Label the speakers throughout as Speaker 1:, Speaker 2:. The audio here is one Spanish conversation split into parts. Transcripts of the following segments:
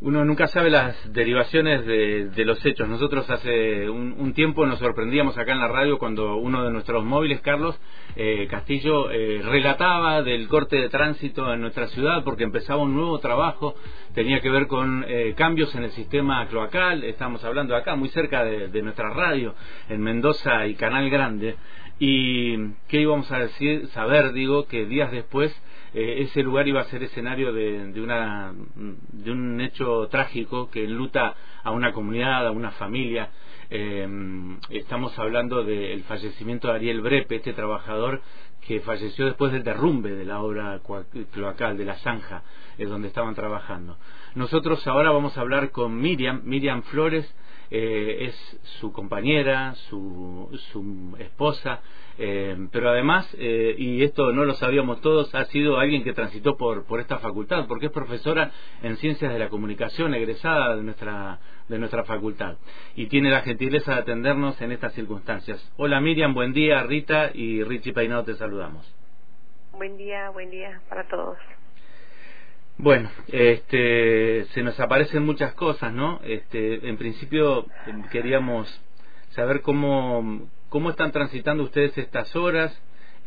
Speaker 1: Uno nunca sabe las derivaciones de los hechos. Nosotros hace un tiempo nos sorprendíamos acá en la radio cuando uno de nuestros móviles, Carlos Castillo, relataba del corte de tránsito en nuestra ciudad porque empezaba un nuevo trabajo, tenía que ver con cambios en el sistema cloacal. Estamos hablando acá, muy cerca de nuestra radio, en Mendoza y Canal Grande. Y qué íbamos a saber, que días después ese lugar iba a ser escenario de un hecho trágico que enluta a una comunidad, a una familia. Estamos hablando del fallecimiento de Ariel Brepe, este trabajador que falleció después del derrumbe de la obra cloacal de la zanja donde estaban trabajando. Nosotros ahora vamos a hablar con Miriam Flores. Es su compañera, su esposa, pero además, y esto no lo sabíamos todos, ha sido alguien que transitó por esta facultad, porque es profesora en Ciencias de la Comunicación, egresada de nuestra facultad, y tiene la gentileza de atendernos en estas circunstancias. Hola Miriam, buen día. Rita y Richie Peinado te saludamos.
Speaker 2: Buen día para todos.
Speaker 1: Bueno, se nos aparecen muchas cosas, ¿no? En principio queríamos saber cómo están transitando ustedes estas horas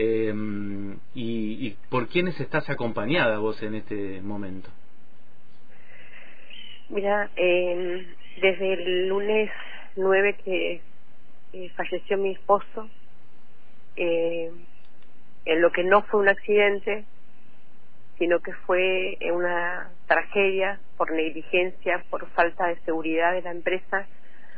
Speaker 1: y por quiénes estás acompañada vos en este momento.
Speaker 2: Mira, desde el lunes 9 que falleció mi esposo, en lo que no fue un accidente, sino que fue una tragedia por negligencia, por falta de seguridad de la empresa.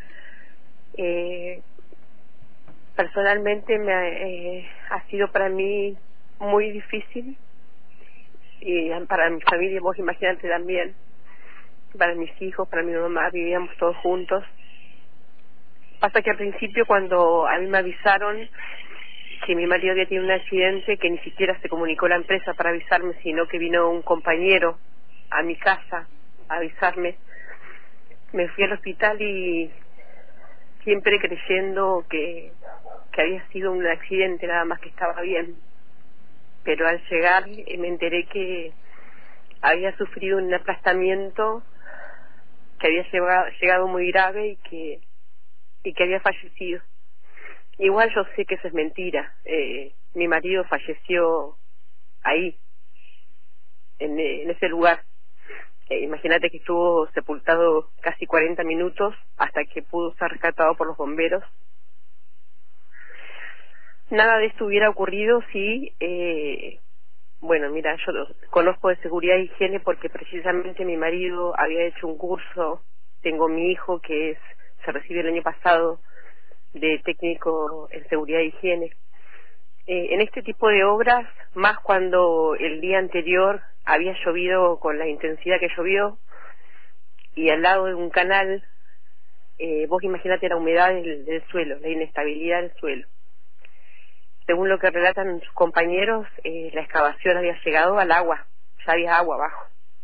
Speaker 2: Personalmente ha sido para mí muy difícil, y para mi familia, vos imagínate también, para mis hijos, para mi mamá, vivíamos todos juntos. Pasa que al principio, cuando a mí me avisaron que mi marido había tenido un accidente, que ni siquiera se comunicó la empresa para avisarme, sino que vino un compañero a mi casa a avisarme, me fui al hospital y siempre creyendo que había sido un accidente, nada más, que estaba bien. Pero al llegar me enteré que había sufrido un aplastamiento, que había llegado muy grave y que había fallecido. Igual yo sé que eso es mentira. Mi marido falleció ahí, en ese lugar. Imagínate que estuvo sepultado casi 40 minutos hasta que pudo ser rescatado por los bomberos. Nada de esto hubiera ocurrido si, bueno, mira, yo conozco de seguridad e higiene porque precisamente mi marido había hecho un curso. Tengo mi hijo que se recibió el año pasado de técnico en seguridad e higiene. En este tipo de obras, más cuando el día anterior había llovido con la intensidad que llovió y al lado de un canal, vos imaginate la humedad del suelo, la inestabilidad del suelo. Según lo que relatan sus compañeros, la excavación había llegado al agua, ya había agua abajo.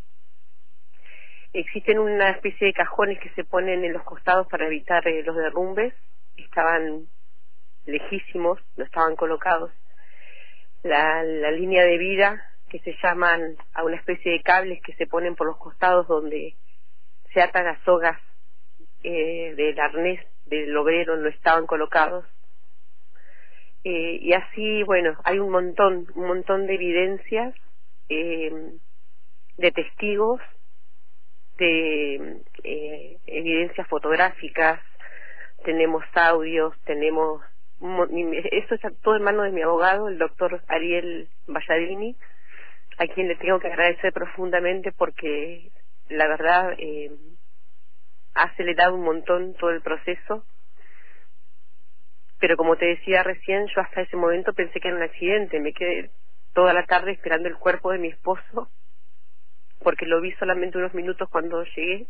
Speaker 2: Existen una especie de cajones que se ponen en los costados para evitar los derrumbes. Estaban lejísimos, no estaban colocados. La línea de vida, que se llaman a una especie de cables que se ponen por los costados donde se atan las sogas del arnés del obrero, no estaban colocados. Y así, bueno, hay un montón de evidencias, de testigos, de evidencias fotográficas. Tenemos audios, eso está todo en manos de mi abogado, el doctor Ariel Balladini, a quien le tengo que agradecer profundamente porque la verdad ha acelerado un montón todo el proceso. Pero como te decía recién, yo hasta ese momento pensé que era un accidente. Me quedé toda la tarde esperando el cuerpo de mi esposo, porque lo vi solamente unos minutos cuando llegué.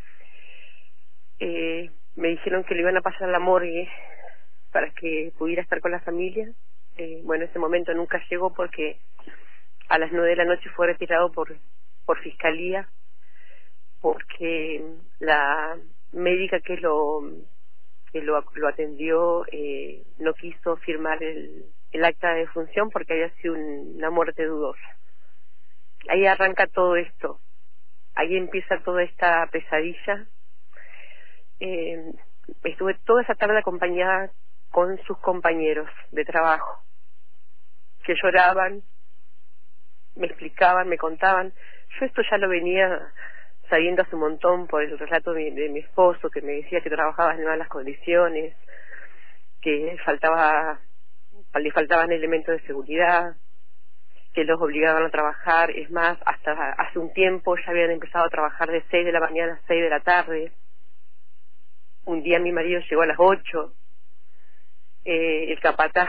Speaker 2: Me dijeron que lo iban a pasar a la morgue para que pudiera estar con la familia. Bueno, ese momento nunca llegó porque a las 9 de la noche fue retirado por fiscalía, porque la médica que lo atendió no quiso firmar el acta de defunción porque había sido una muerte dudosa. Ahí arranca todo esto. ahí empieza toda esta pesadilla. Estuve toda esa tarde acompañada con sus compañeros de trabajo, que lloraban, me explicaban, me contaban. Yo esto ya lo venía sabiendo hace un montón por el relato de mi esposo, que me decía que trabajaba en malas condiciones, que le faltaban elementos de seguridad, que los obligaban a trabajar. Es más, hasta hace un tiempo ya habían empezado a trabajar de 6 de la mañana a 6 de la tarde. Un día mi marido llegó a las 8. El capataz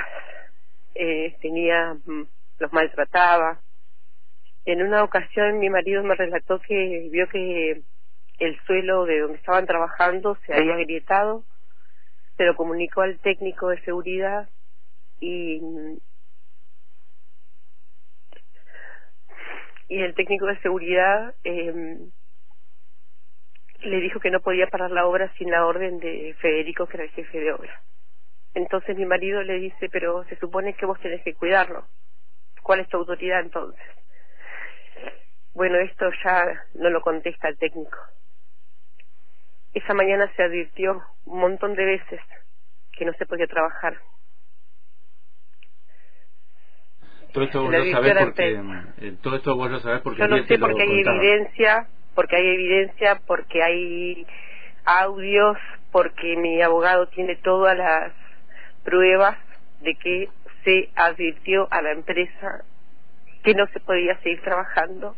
Speaker 2: los maltrataba. En una ocasión mi marido me relató que vio que el suelo de donde estaban trabajando se había agrietado, se lo comunicó al técnico de seguridad y el técnico de seguridad le dijo que no podía parar la obra sin la orden de Federico, que era el jefe de obra. Entonces mi marido le dice, pero se supone que vos tenés que cuidarlo. ¿Cuál es tu autoridad entonces? Bueno, esto ya no lo contesta el técnico. Esa mañana se advirtió un montón de veces que no se podía trabajar.
Speaker 1: Todo esto vos lo sabés porque
Speaker 2: yo no sé porque hay evidencia, porque hay audios, porque mi abogado tiene todas las pruebas de que se advirtió a la empresa que no se podía seguir trabajando.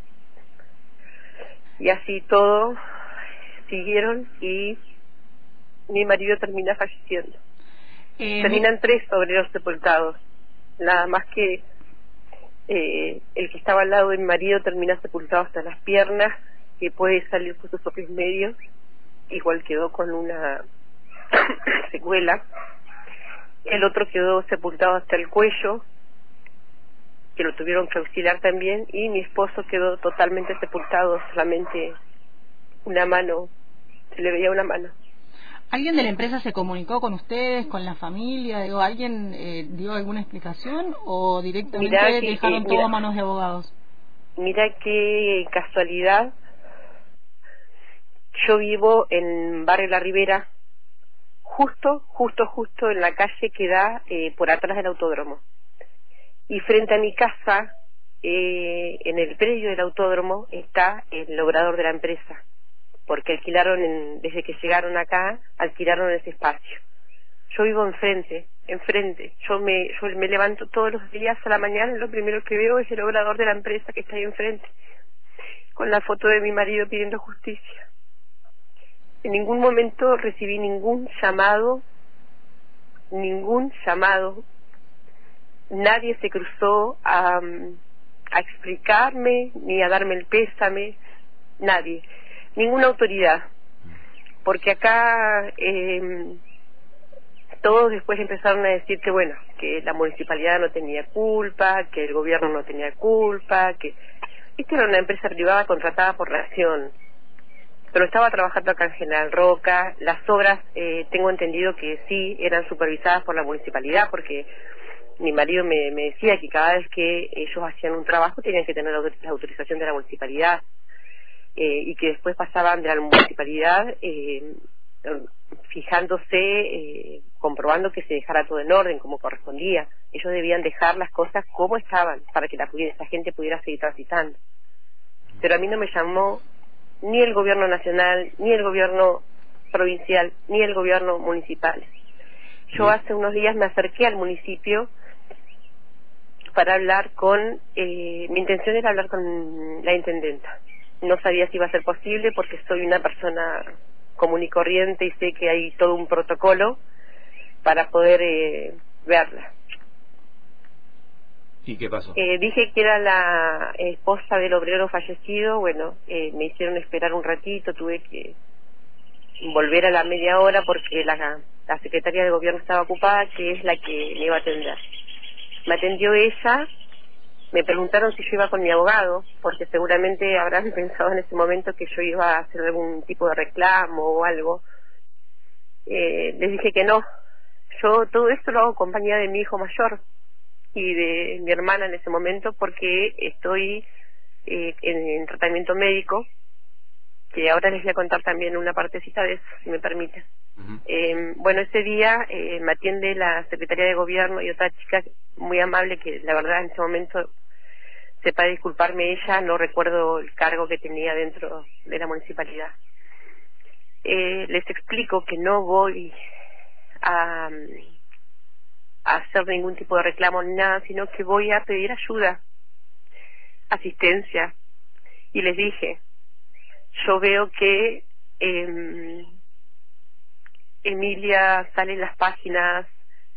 Speaker 2: Y así todo siguieron y mi marido termina falleciendo. Terminan 3 obreros sepultados, nada más que el que estaba al lado de mi marido termina sepultado hasta las piernas, que puede salir por sus propios medios, igual quedó con una secuela. El otro quedó sepultado hasta el cuello, que lo tuvieron que auxiliar también, y mi esposo quedó totalmente sepultado, solamente una mano, se le veía una mano.
Speaker 3: ¿Alguien de la empresa se comunicó con ustedes, con la familia? Digo, ¿alguien dio alguna explicación o directamente dejaron todo a manos de abogados?
Speaker 2: Mira qué casualidad. Yo vivo en Barrio La Ribera, justo en la calle que da por atrás del autódromo. Y frente a mi casa, en el predio del autódromo, está el obrador de la empresa, porque alquilaron, desde que llegaron acá, alquilaron ese espacio. Yo vivo enfrente. Yo me levanto todos los días a la mañana y lo primero que veo es el obrador de la empresa que está ahí enfrente, con la foto de mi marido pidiendo justicia. En ningún momento recibí ningún llamado. Nadie se cruzó a explicarme ni a darme el pésame, nadie, ninguna autoridad, porque acá todos después empezaron a decir que bueno, que la municipalidad no tenía culpa, que el gobierno no tenía culpa, que esta era una empresa privada contratada por Nación, pero estaba trabajando acá en General Roca. Las obras tengo entendido que sí eran supervisadas por la municipalidad, porque mi marido me decía que cada vez que ellos hacían un trabajo tenían que tener la autorización de la municipalidad, y que después pasaban de la municipalidad fijándose, comprobando que se dejara todo en orden como correspondía. Ellos debían dejar las cosas como estaban para que la gente pudiera seguir transitando. Pero a mí no me llamó ni el gobierno nacional, ni el gobierno provincial, ni el gobierno municipal. Yo hace unos días me acerqué al municipio para hablar mi intención era hablar con la intendenta. No sabía si iba a ser posible porque soy una persona común y corriente y sé que hay todo un protocolo para poder verla.
Speaker 1: ¿Y qué pasó?
Speaker 2: Dije que era la esposa del obrero fallecido. Bueno, me hicieron esperar un ratito, tuve que volver a la media hora porque la secretaria de gobierno estaba ocupada, que es la que me iba a atender. Me atendió ella. Me preguntaron si yo iba con mi abogado, porque seguramente habrán pensado en ese momento que yo iba a hacer algún tipo de reclamo o algo. Les dije que no. Yo todo esto lo hago acompañada de mi hijo mayor y de mi hermana en ese momento, porque estoy en tratamiento médico que ahora les voy a contar también una partecita de eso, si me permiten. Bueno, ese día me atiende la Secretaría de Gobierno y otra chica muy amable que la verdad en ese momento, sepa disculparme ella, no recuerdo el cargo que tenía dentro de la municipalidad. Les explico que no voy a hacer ningún tipo de reclamo ni nada, sino que voy a pedir ayuda, asistencia. Y les dije, yo veo que Emilia sale en las páginas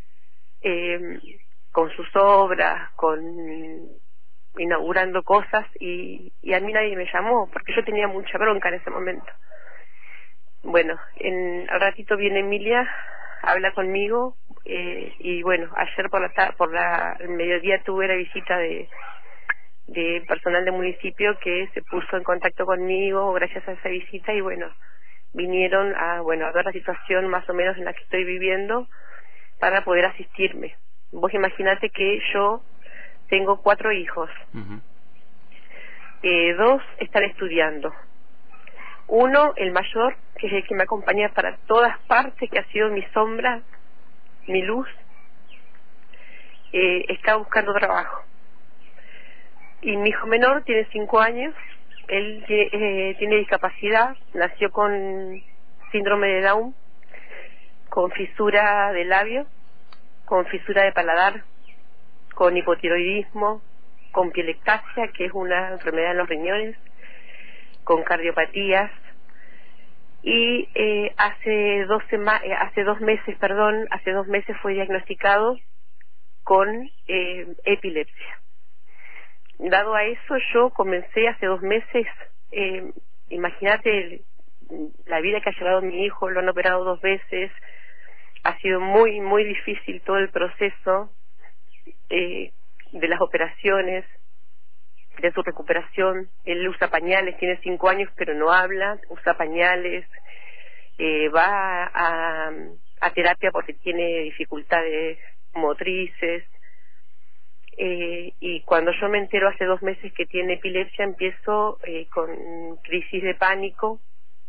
Speaker 2: con sus obras, inaugurando cosas, y a mí nadie me llamó, porque yo tenía mucha bronca en ese momento. Bueno, al ratito viene Emilia, habla conmigo, y bueno, ayer el mediodía tuve la visita de personal del municipio que se puso en contacto conmigo gracias a esa visita, y bueno, vinieron a ver la situación más o menos en la que estoy viviendo para poder asistirme. Vos imaginate que yo tengo 4 hijos.
Speaker 1: Uh-huh.
Speaker 2: 2 están estudiando. Uno, el mayor, que es el que me acompaña para todas partes, que ha sido mi sombra, mi luz, está buscando trabajo. Y mi hijo menor tiene 5 años, él tiene discapacidad, nació con síndrome de Down, con fisura de labio, con fisura de paladar, con hipotiroidismo, con pielectasia, que es una enfermedad en los riñones, con cardiopatías, y hace 2 meses fue diagnosticado con epilepsia. Dado a eso, yo comencé hace 2 meses, imagínate la vida que ha llevado mi hijo, lo han operado 2 veces, ha sido muy, muy difícil todo el proceso de las operaciones, de su recuperación. Él usa pañales, tiene 5 años pero no habla, usa pañales, va a terapia porque tiene dificultades motrices, y cuando yo me entero hace 2 meses que tiene epilepsia, empiezo con crisis de pánico,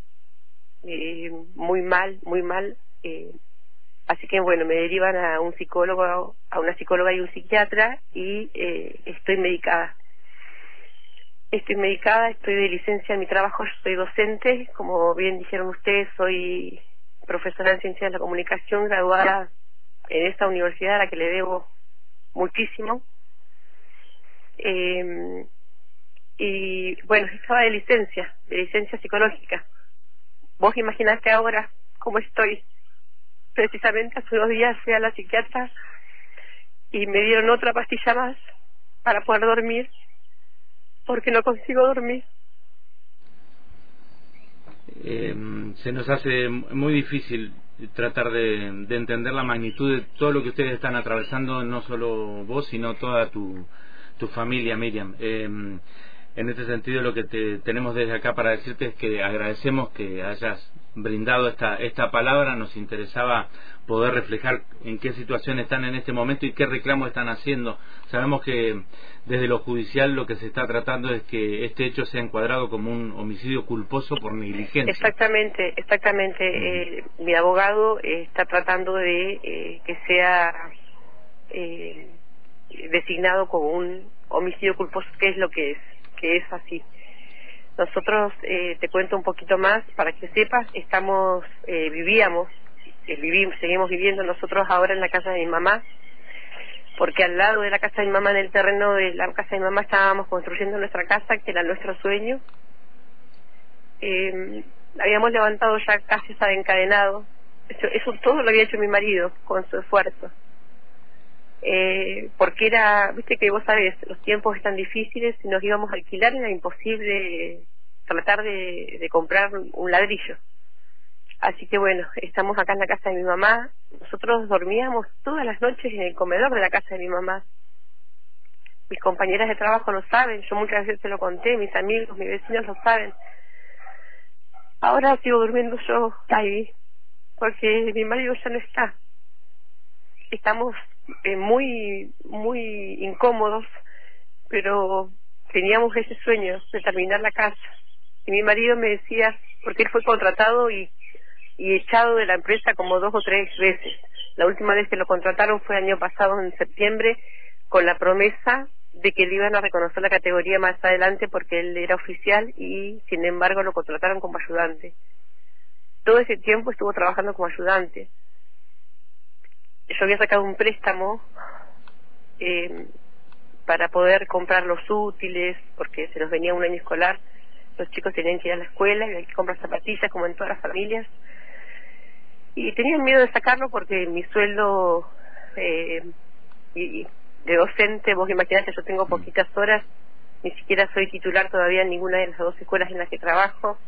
Speaker 2: muy mal, así que bueno, me derivan a un psicólogo, a una psicóloga y un psiquiatra, y estoy medicada, estoy de licencia en mi trabajo, yo soy docente, como bien dijeron ustedes, soy profesora en Ciencias de la Comunicación, graduada en esta universidad a la que le debo muchísimo. Y bueno, estaba de licencia psicológica. Vos imaginate ahora cómo estoy. Precisamente hace 2 días fui a la psiquiatra y me dieron otra pastilla más para poder dormir, porque no consigo dormir.
Speaker 1: Se nos hace muy difícil tratar de entender la magnitud de todo lo que ustedes están atravesando, no solo vos, sino toda tu familia, Miriam. En este sentido, lo que tenemos desde acá para decirte es que agradecemos que hayas brindado esta palabra. Nos interesaba poder reflejar en qué situación están en este momento y qué reclamos están haciendo. Sabemos que desde lo judicial lo que se está tratando es que este hecho sea encuadrado como un homicidio culposo por negligencia.
Speaker 2: Exactamente. Mi abogado está tratando de que sea designado como un homicidio culposo, que es lo que es así. Nosotros, te cuento un poquito más para que sepas, seguimos viviendo nosotros ahora en la casa de mi mamá, porque al lado de la casa de mi mamá, en el terreno de la casa de mi mamá, estábamos construyendo nuestra casa, que era nuestro sueño. Habíamos levantado ya casi hasta encadenado. Eso todo lo había hecho mi marido con su esfuerzo. Porque viste que vos sabés, los tiempos están difíciles, y nos íbamos a alquilar, era imposible tratar de comprar un ladrillo. Así que bueno, estamos acá en la casa de mi mamá. Nosotros dormíamos todas las noches en el comedor de la casa de mi mamá. Mis compañeras de trabajo lo saben, yo muchas veces se lo conté, mis amigos, mis vecinos lo saben. Ahora sigo durmiendo yo ahí, porque mi marido ya no está. Estamos muy, muy incómodos, pero teníamos ese sueño de terminar la casa. Y mi marido me decía, porque él fue contratado y echado de la empresa como 2 o 3 veces. La última vez que lo contrataron fue el año pasado, en septiembre, con la promesa de que le iban a reconocer la categoría más adelante porque él era oficial y, sin embargo, lo contrataron como ayudante. Todo ese tiempo estuvo trabajando como ayudante. Yo había sacado un préstamo para poder comprar los útiles, porque se nos venía un año escolar, los chicos tenían que ir a la escuela y hay que comprar zapatillas como en todas las familias. Y tenían miedo de sacarlo porque mi sueldo de docente, vos imaginate, yo tengo poquitas horas, ni siquiera soy titular todavía en ninguna de las 2 escuelas en las que trabajo,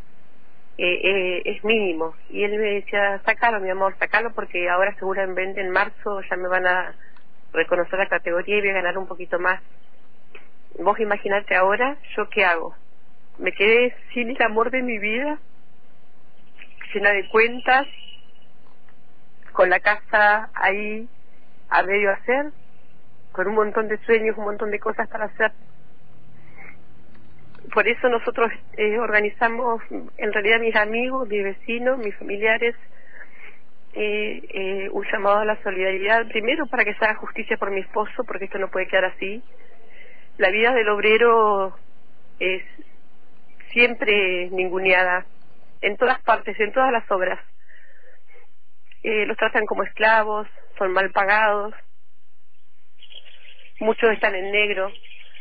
Speaker 2: es mínimo. Y él me decía, sacalo mi amor, sacalo porque ahora seguramente en marzo ya me van a reconocer la categoría y voy a ganar un poquito más. Vos imaginate ahora, ¿yo qué hago? Me quedé sin el amor de mi vida, llena de cuentas, con la casa ahí a medio hacer, con un montón de sueños, un montón de cosas para hacer. Por eso nosotros organizamos, en realidad mis amigos, mis vecinos, mis familiares, un llamado a la solidaridad, primero para que se haga justicia por mi esposo, porque esto no puede quedar así. La vida del obrero es siempre ninguneada, en todas partes, en todas las obras. Los tratan como esclavos, son mal pagados, muchos están en negro,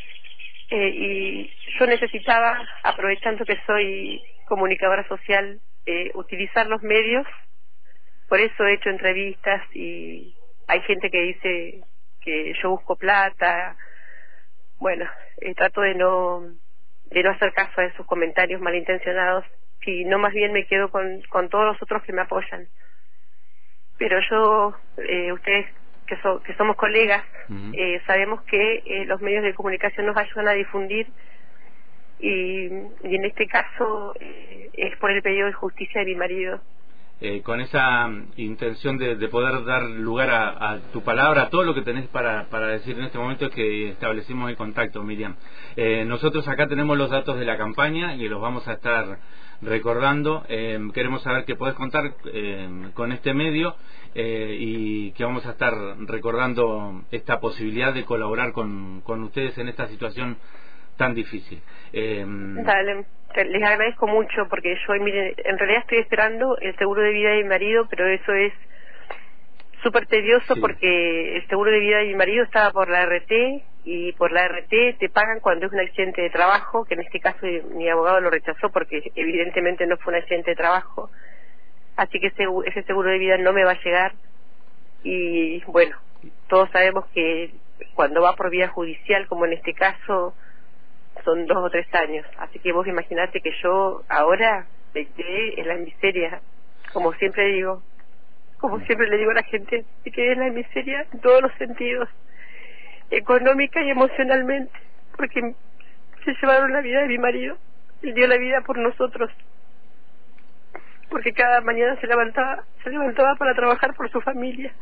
Speaker 2: y yo necesitaba, aprovechando que soy comunicadora social, utilizar los medios. Por eso he hecho entrevistas y hay gente que dice que yo busco plata. Bueno, trato de no hacer caso a esos comentarios malintencionados, sino más bien me quedo con todos los otros que me apoyan. Pero yo, ustedes que somos colegas, sabemos que los medios de comunicación nos ayudan a difundir y en este caso es por el pedido de justicia de mi marido.
Speaker 1: Con esa intención de poder dar lugar a tu palabra, a todo lo que tenés para decir en este momento, es que establecimos el contacto, Miriam. Nosotros acá tenemos los datos de la campaña y los vamos a estar recordando. Queremos saber que podés contar con este medio y que vamos a estar recordando esta posibilidad de colaborar con ustedes en esta situación tan difícil.
Speaker 2: Dale, les agradezco mucho porque yo, miren, en realidad estoy esperando el seguro de vida de mi marido, pero eso es súper tedioso, sí, porque el seguro de vida de mi marido estaba por la RT y por la RT te pagan cuando es un accidente de trabajo, que en este caso mi abogado lo rechazó porque evidentemente no fue un accidente de trabajo, así que ese seguro de vida no me va a llegar. Y bueno, todos sabemos que cuando va por vía judicial, como en este caso, son 2 o 3 años, así que vos imaginate que yo ahora me quedé en la miseria, como siempre digo, como siempre le digo a la gente, me quedé en la miseria en todos los sentidos, económica y emocionalmente, porque se llevaron la vida de mi marido, él dio la vida por nosotros, porque cada mañana se levantaba para trabajar por su familia.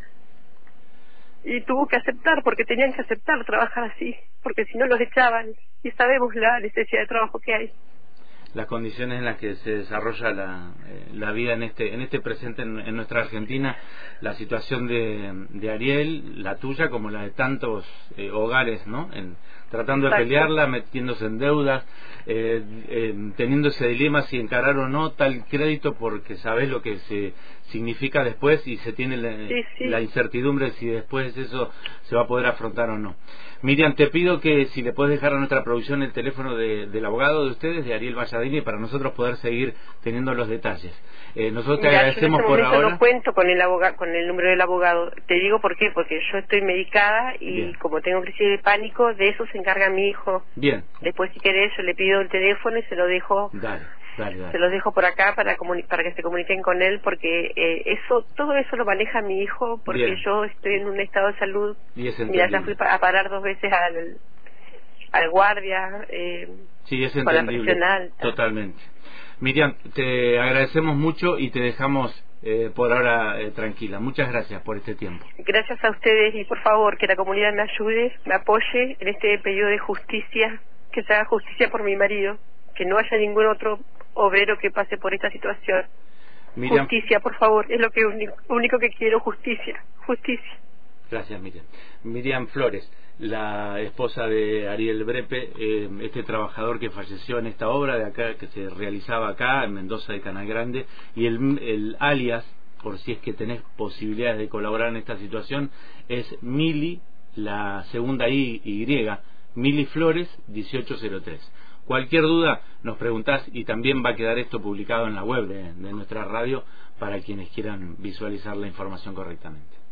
Speaker 2: Y tuvo que aceptar, porque tenían que aceptar trabajar así, porque si no los echaban, y sabemos la necesidad de trabajo que hay.
Speaker 1: Las condiciones en las que se desarrolla la vida en este presente en nuestra Argentina, la situación de Ariel, la tuya como la de tantos hogares, ¿no? Tratando de pelearla, metiéndose en deudas, teniendo ese dilema si encarar o no tal crédito, porque sabes lo que se significa después y se tiene la incertidumbre si después eso se va a poder afrontar o no. Miriam, te pido que si le puedes dejar a nuestra producción el teléfono del abogado de ustedes, de Ariel Valladini, para nosotros poder seguir teniendo los detalles. Nosotros te agradecemos por ahora.
Speaker 2: No cuento con el número del abogado. Te digo por qué, porque yo estoy medicada y bien, como tengo crisis de pánico, de eso se encarga mi hijo.
Speaker 1: Bien.
Speaker 2: Después, si querés, yo le pido el teléfono y se lo dejo.
Speaker 1: Dale.
Speaker 2: Se los dejo por acá para que se comuniquen con él, porque todo eso lo maneja mi hijo, porque bien, yo estoy en un estado de salud. Mira, ya fui a parar 2 veces al guardia,
Speaker 1: sí, es
Speaker 2: con la presión alta.
Speaker 1: Totalmente. Miriam, te agradecemos mucho y te dejamos por ahora tranquila. Muchas gracias por este tiempo.
Speaker 2: Gracias a ustedes y por favor que la comunidad me ayude, me apoye en este pedido de justicia, que se haga justicia por mi marido, que no haya ningún otro obrero que pase por esta situación.
Speaker 1: Miriam,
Speaker 2: justicia, por favor, es lo que único que quiero, justicia.
Speaker 1: Gracias, Miriam. Miriam Flores, la esposa de Ariel Brepe, este trabajador que falleció en esta obra de acá, que se realizaba acá en Mendoza de Canal Grande, y el alias, por si es que tenés posibilidades de colaborar en esta situación, es Mili, la segunda Y, Mili Flores 1803. Cualquier duda nos preguntás, y también va a quedar esto publicado en la web de nuestra radio para quienes quieran visualizar la información correctamente.